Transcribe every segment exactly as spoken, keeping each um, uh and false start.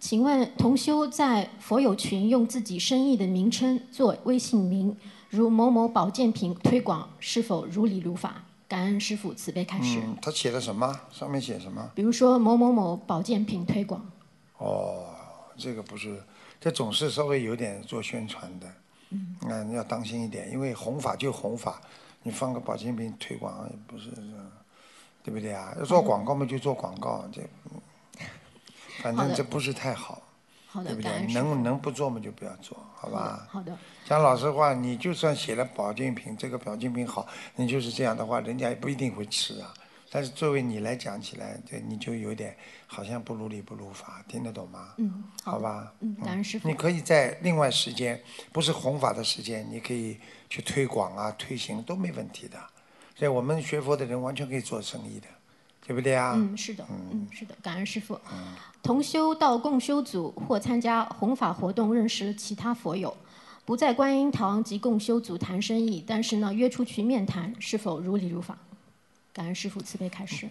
请问同修在佛友群用自己生意的名称做微信名，如某某保健品推广，是否如理如法？感恩师父慈悲开示。 嗯，他写的什么？上面写什么？ 比如说某某某保健品推广。 哦，这个不是，这总是稍微有点做宣传的。 嗯， 那你要当心一点，因为弘法就弘法，你放个保健品推广也不是，对不对啊？要做广告嘛就做广告，这反正这不是太好， 好的， 对不对？ 感恩师父能能不做嘛就不要做，好吧？ 好的。 讲老实话，你就算写了保健品，这个保健品好，你就是这样的话，人家也不一定会吃啊。但是作为你来讲起来，这你就有点好像不如理不如法，听得懂吗？ 嗯， 好吧。 嗯，感恩师父。 你可以在另外时间，不是弘法的时间，你可以去推广啊、推行都没问题的。所以我们学佛的人完全可以做生意的，对不对啊？ 嗯，是的，嗯，是的，感恩师父。同修到共修组或参加弘法活动，认识了其他佛友，不在观音堂及共修组谈生意，但是呢，约出去面谈，是否如理如法？感恩师父慈悲开示。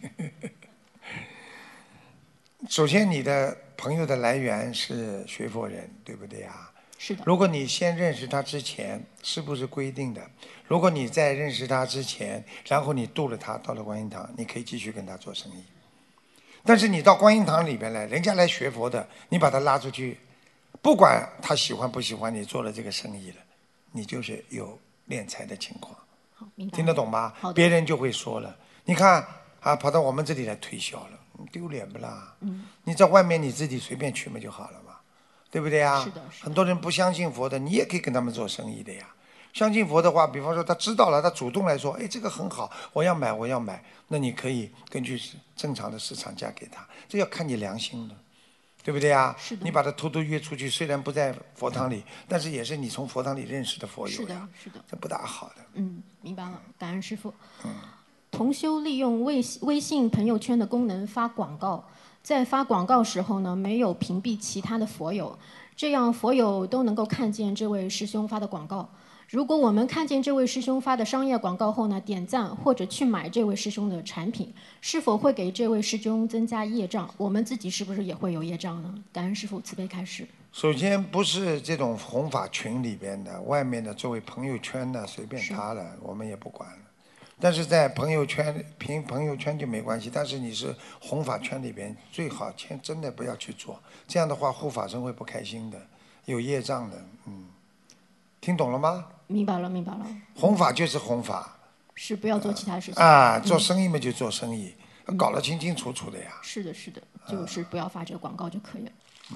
首先，你的朋友的来源是学佛人，对不对啊？ 是的。 如果你先认识他之前，是不是规定的？如果你在认识他之前，然后你度了他到了观音堂，你可以继续跟他做生意。但是你到观音堂里边来，人家来学佛的，你把他拉出去，不管他喜欢不喜欢你做了这个生意了，你就是有敛财的情况。 好，明白。 听得懂吧？ 好的。 别人就会说了，你看啊，跑到我们这里来推销了，丢脸不啦？ 嗯。 你在外面你自己随便去嘛就好了嘛，对不对呀？ 是的，是的。 很多人不相信佛的，你也可以跟他们做生意的呀。相信佛的话，比方说他知道了，他主动来说，哎，这个很好，我要买，我要买，那你可以根据正常的市场价给他，这要看你良心的，对不对呀？ 是的。 你把他偷偷约出去，虽然不在佛堂里，但是也是你从佛堂里认识的佛友呀。 是的，是的。 这不大好的。 嗯，明白了，感恩师父。 嗯。 同修利用微微信朋友圈的功能发广告，在发广告时候呢，没有屏蔽其他的佛友，这样佛友都能够看见这位师兄发的广告。如果我们看见这位师兄发的商业广告后呢，点赞或者去买这位师兄的产品，是否会给这位师兄增加业障？我们自己是不是也会有业障呢？感恩师父慈悲开示。 首先不是这种弘法群里边的，外面的作为朋友圈的随便他了，我们也不管了。但是在朋友圈凭朋友圈就没关系，但是你是弘法圈里边，最好千真的不要去做，这样的话护法神会不开心的，有业障的，嗯，听懂了吗？ 明白了，明白了。 弘法就是弘法。 是不要做其他事情。 啊，做生意嘛就做生意，嗯、搞得清清楚楚的呀。 是的，是的，就是不要发这个广告就可以了。 嗯。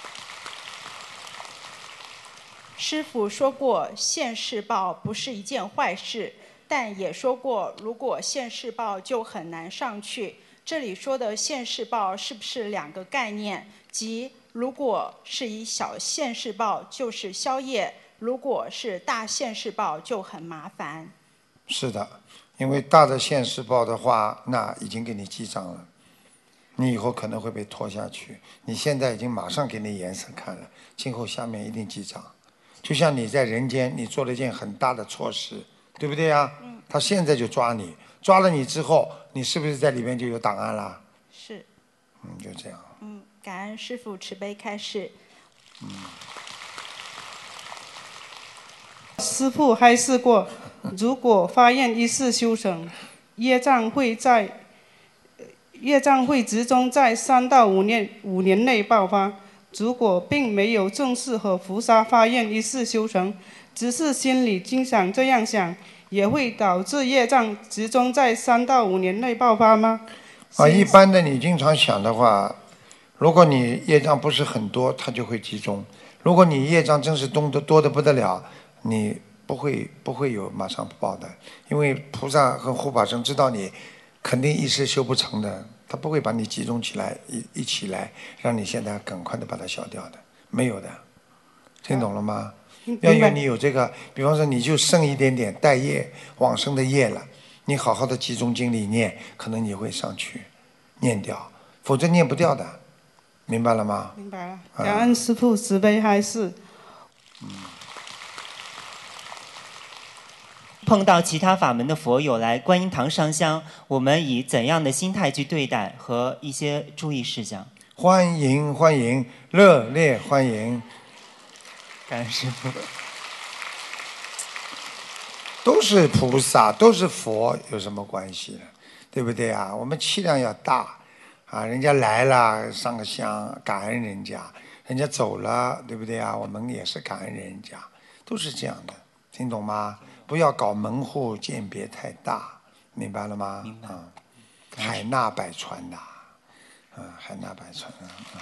师父说过，现世报不是一件坏事，但也说过，如果现世报就很难上去。这里说的现世报是不是两个概念？即如果是以小现世报就是消业，如果是大现世报就很麻烦。 是的，因为大的现世报的话，那已经给你记账了，你以后可能会被拖下去。你现在已经马上给你颜色看了，今后下面一定记账。就像你在人间，你做了一件很大的错事，对不对呀？嗯。他现在就抓你，抓了你之后，你是不是在里面就有档案了？ 是。 嗯，就这样。 嗯，感恩师父慈悲开示。 嗯。 师父开示过，如果发愿一世修成，业障会在业障会集中在三到五年五年内爆发。如果并没有正式和菩萨发愿一世修成，只是心里经常这样想，也会导致业障集中在三到五年内爆发吗？ 啊，一般的你经常想的话，如果你业障不是很多，它就会集中；如果你业障真是多的多的不得了，你不会不会有马上报的，因为菩萨和护法神知道你肯定一时修不成的。他不会把你集中起来一一起来，让你现在赶快的把它消掉的，没有的，听懂了吗？要有你有这个，比方说你就剩一点点带业往生的业了，你好好的集中精力念，可能你会上去念掉，否则念不掉的，明白了吗？ 明白了，感恩师父慈悲开示。 嗯。 碰到其他法门的佛友来观音堂上香，我们以怎样的心态去对待和一些注意事项？ 欢迎欢迎，热烈欢迎！ 感恩师父。 都是菩萨，都是佛，有什么关系呢？对不对啊？我们气量要大啊！人家来了，上个香，感恩人家；人家走了，对不对啊？我们也是感恩人家，都是这样的，听懂吗？不要搞门户鉴别太大，明白了吗？ 明白。 嗯，海纳百川呐，嗯，海纳百川啊。嗯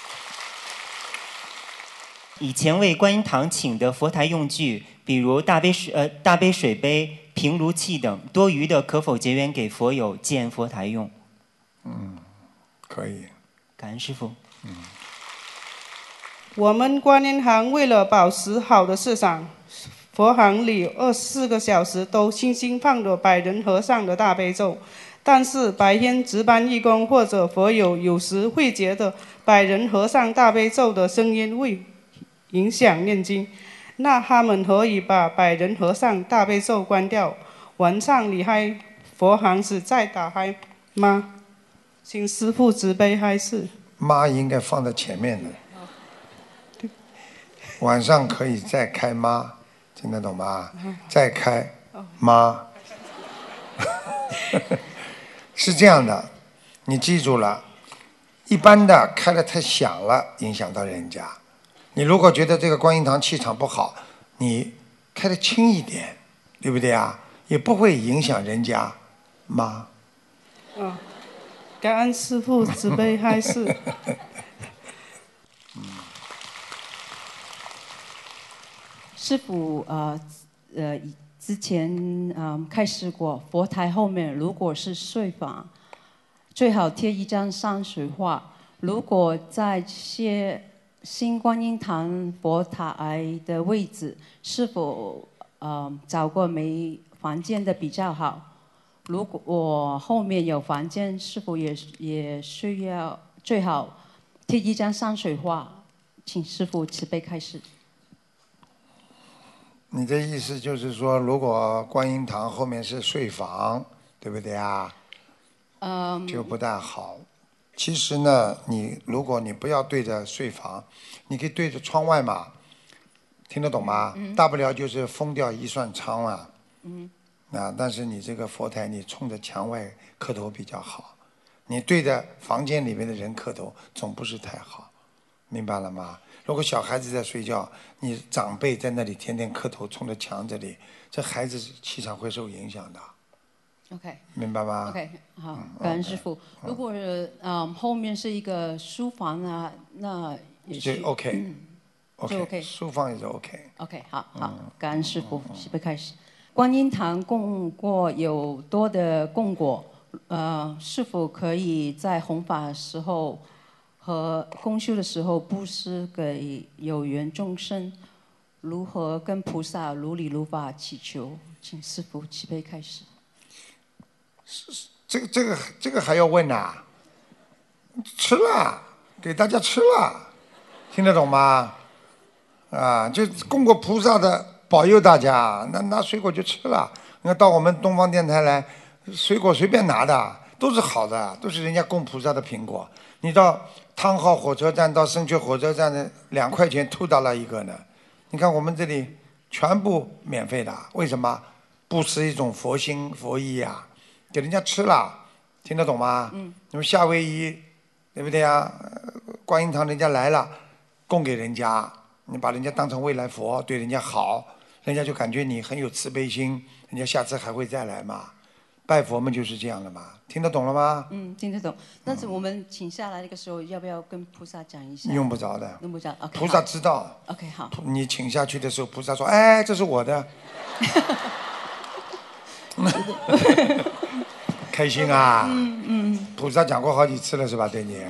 以前为观音堂请的佛台用具，比如大杯水呃大杯水杯、平炉器等，多余的可否结缘给佛友建佛台用？ 嗯，可以。 感恩师父。 嗯。 我们观音堂为了保持好的市场，佛堂里二十四个小时都轻轻放着百人和尚的大悲咒。但是白天值班义工或者佛友有时会觉得百人和尚大悲咒的声音会影响念经，那他们可以把百人和尚大悲咒关掉，晚上离开佛堂时再打开吗？请师父慈悲开示。 妈应该放在前面的。晚上可以再开妈，听得懂吗？再开妈。是这样的，你记住了，一般的开得太响了，影响到人家。你如果觉得这个观音堂气场不好，你开得轻一点，对不对啊？也不会影响人家妈。 嗯，感恩师父慈悲开示。 师父呃呃之前嗯、呃、开示过，佛台后面如果是睡房，最好贴一张山水画。如果在些新观音堂佛台的位置，是否呃找过没房间的比较好？如果我后面有房间，是否也也需要最好贴一张山水画？请师父慈悲开示。 你的意思就是说，如果观音堂后面是睡房，对不对啊？ 嗯。 就不大好。其实呢，你如果你不要对着睡房，你可以对着窗外嘛，听得懂吗？ 嗯、 大不了就是封掉一扇窗嘛。 嗯。 啊，但是你这个佛台，你冲着墙外磕头比较好，你对着房间里面的人磕头，总不是太好，明白了吗？如果小孩子在睡觉，你长辈在那里天天磕头，冲着墙这里，这孩子气场会受影响的。 OK， 明白吗 ？OK， 好，感恩师父。 嗯、 如果嗯后面是一个书房啊，那也是 OK， 嗯、 OK， OK， 书房也是 OK。 OK， 好好，感恩师父，准备开始。观音堂供过有多的供果，呃，是否可以在弘法时候和公修的时候布施给有缘众生？如何跟菩萨如理如法祈求？请师父慈悲开始。 这个这个这个还要问啊？吃了，给大家吃了，听得懂吗？啊，就供过菩萨的保佑大家，那拿水果就吃了。你看到我们东方电台来，水果随便拿的，都是好的，都是人家供菩萨的苹果。你到汤浩火车站到深圳火车站的两块钱偷到了一个呢。你看我们这里全部免费的，为什么？布施一种佛心佛意啊。给人家吃了，听得懂吗？嗯。你们夏威夷，对不对啊？观音堂人家来了，供给人家，你把人家当成未来佛，对人家好，人家就感觉你很有慈悲心，人家下次还会再来嘛。拜佛们就是这样的嘛，听得懂了吗？ 嗯，听得懂。但是我们请下来那个时候，要不要跟菩萨讲一下？ 用不着的。 用不着。OK。 菩萨知道。 OK， 好。 你请下去的时候，菩萨说：“哎，这是我的。”开心啊！ 嗯嗯。 菩萨讲过好几次了，是吧？对你。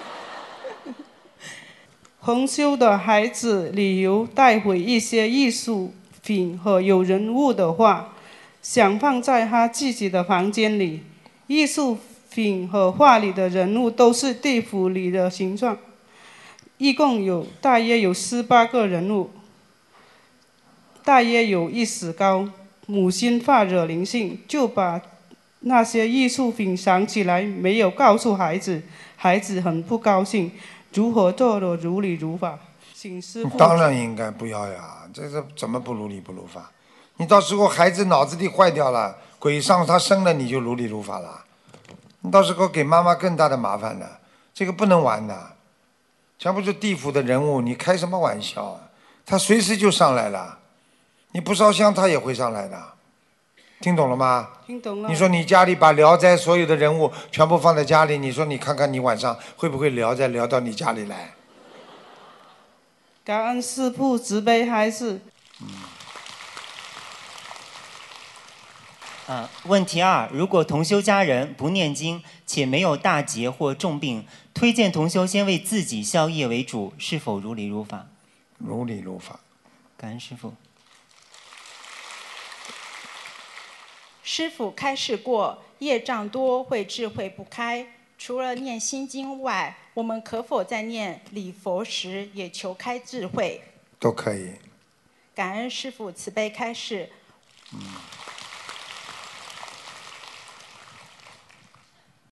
弘修的孩子旅游带回一些艺术品和有人物的画，想放在他自己的房间里。艺术品和画里的人物都是地府里的形状，一共有大约有十八个人物，大约有一尺高。母亲怕惹灵性，就把那些艺术品藏起来，没有告诉孩子。 孩子很不高兴，如何做的如理如法？请师父。 当然应该不要呀，这是怎么不如理不如法？你到时候孩子脑子里坏掉了，鬼上他身了，你就如理如法了。你到时候给妈妈更大的麻烦了，这个不能玩的。全部是地府的人物，你开什么玩笑啊？他随时就上来了，你不烧香他也会上来的，听懂了吗？ 听懂了。 你说你家里把《聊斋》所有的人物全部放在家里，你说你看看你晚上会不会聊斋聊到你家里来？ 感恩师父慈悲开示。 嗯。 啊，问题二：如果同修家人不念经且没有大劫或重病，推荐同修先为自己消业为主，是否如理如法？ 如理如法。 感恩师父。 师父开示过，业障多会智慧不开。除了念心经外，我们可否在念礼佛时也求开智慧？ 都可以。 感恩师父慈悲开示。 嗯。